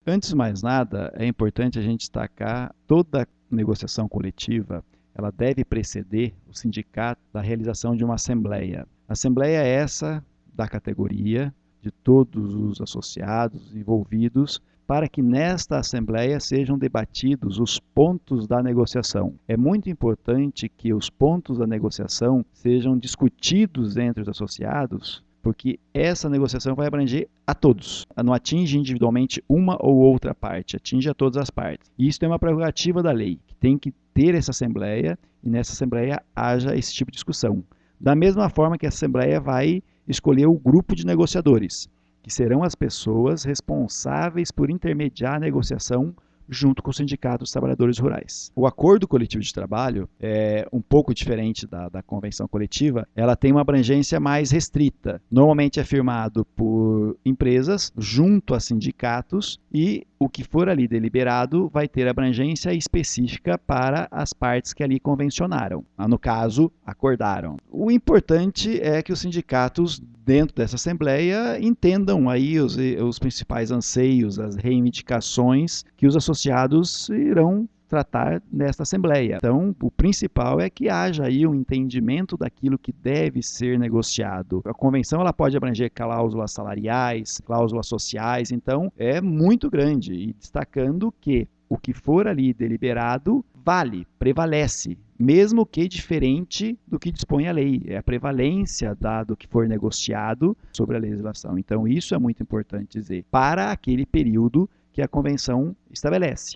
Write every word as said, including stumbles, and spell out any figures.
Antes de mais nada, é importante a gente destacar toda negociação coletiva, ela deve preceder o sindicato da realização de uma assembleia. A assembleia é essa da categoria, de todos os associados envolvidos, para que nesta assembleia sejam debatidos os pontos da negociação. É muito importante que os pontos da negociação sejam discutidos entre os associados, porque essa negociação vai abranger a todos. Não atinge individualmente uma ou outra parte, atinge a todas as partes. E isso é uma prerrogativa da lei, que tem que ter essa assembleia e nessa assembleia haja esse tipo de discussão. Da mesma forma que a assembleia vai escolher o grupo de negociadores, que serão as pessoas responsáveis por intermediar a negociação junto com o Sindicato dos Trabalhadores Rurais. O acordo coletivo de trabalho é um pouco diferente da, da convenção coletiva, ela tem uma abrangência mais restrita. Normalmente é firmado por empresas junto a sindicatos e o que for ali deliberado vai ter abrangência específica para as partes que ali convencionaram. No caso, acordaram. O importante é que os sindicatos dentro dessa assembleia entendam aí os, os principais anseios, as reivindicações que os associados irão tratar nesta assembleia. Então, o principal é que haja aí um entendimento daquilo que deve ser negociado. A convenção ela pode abranger cláusulas salariais, cláusulas sociais, então é muito grande, e destacando que o que for ali deliberado vale, prevalece, mesmo que diferente do que dispõe a lei. É a prevalência dado que for negociado sobre a legislação. Então, isso é muito importante dizer, para aquele período que a convenção estabelece.